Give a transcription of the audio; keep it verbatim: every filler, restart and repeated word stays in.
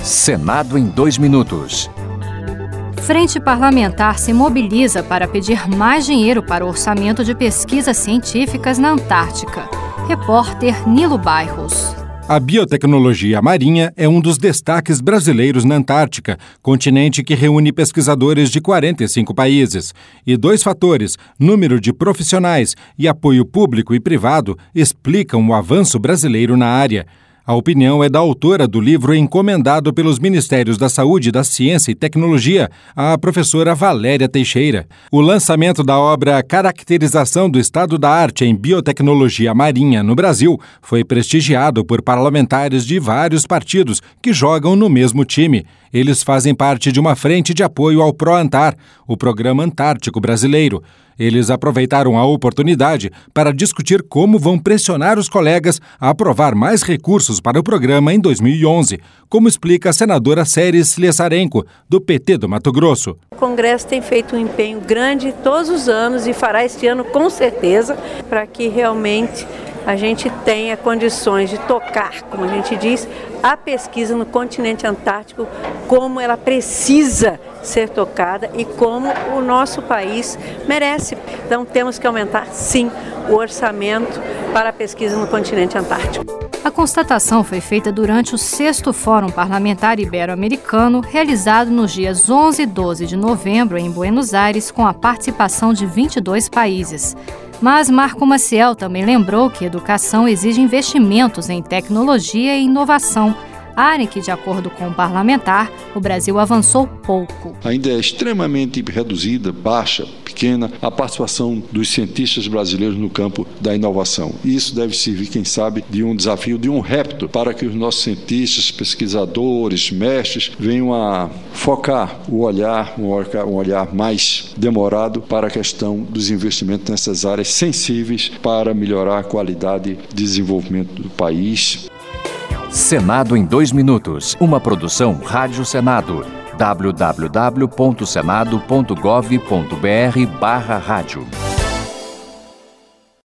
Senado em dois minutos. Frente Parlamentar se mobiliza para pedir mais dinheiro para o orçamento de pesquisas científicas na Antártica. Repórter Nilo Bairros. A biotecnologia marinha é um dos destaques brasileiros na Antártica, continente que reúne pesquisadores de quarenta e cinco países. E dois fatores, número de profissionais e apoio público e privado, explicam o avanço brasileiro na área. A opinião é da autora do livro encomendado pelos Ministérios da Saúde, da Ciência e Tecnologia, a professora Valéria Teixeira. O lançamento da obra Caracterização do Estado da Arte em Biotecnologia Marinha no Brasil foi prestigiado por parlamentares de vários partidos que jogam no mesmo time. Eles fazem parte de uma frente de apoio ao ProAntar, o Programa Antártico Brasileiro. Eles aproveitaram a oportunidade para discutir como vão pressionar os colegas a aprovar mais recursos para o programa em dois mil e onze, como explica a senadora Séries Sleszarenko, do P T do Mato Grosso. O Congresso tem feito um empenho grande todos os anos e fará este ano com certeza para que realmente a gente tenha condições de tocar, como a gente diz, a pesquisa no continente antártico, como ela precisa ser tocada e como o nosso país merece. Então temos que aumentar, sim, o orçamento para a pesquisa no continente antártico. A constatação foi feita durante o sexto Fórum Parlamentar Ibero-Americano, realizado nos dias onze e doze de novembro em Buenos Aires, com a participação de vinte e dois países. Mas Marco Maciel também lembrou que educação exige investimentos em tecnologia e inovação, área em que, de acordo com o parlamentar, o Brasil avançou pouco. Ainda é extremamente reduzida, baixa, pequena, a participação dos cientistas brasileiros no campo da inovação. E isso deve servir, quem sabe, de um desafio, de um repto, para que os nossos cientistas, pesquisadores, mestres, venham a focar o olhar, um olhar mais demorado para a questão dos investimentos nessas áreas sensíveis para melhorar a qualidade de desenvolvimento do país. Senado em dois minutos, uma produção Rádio Senado. w w w ponto senado ponto gov ponto b r barra rádio.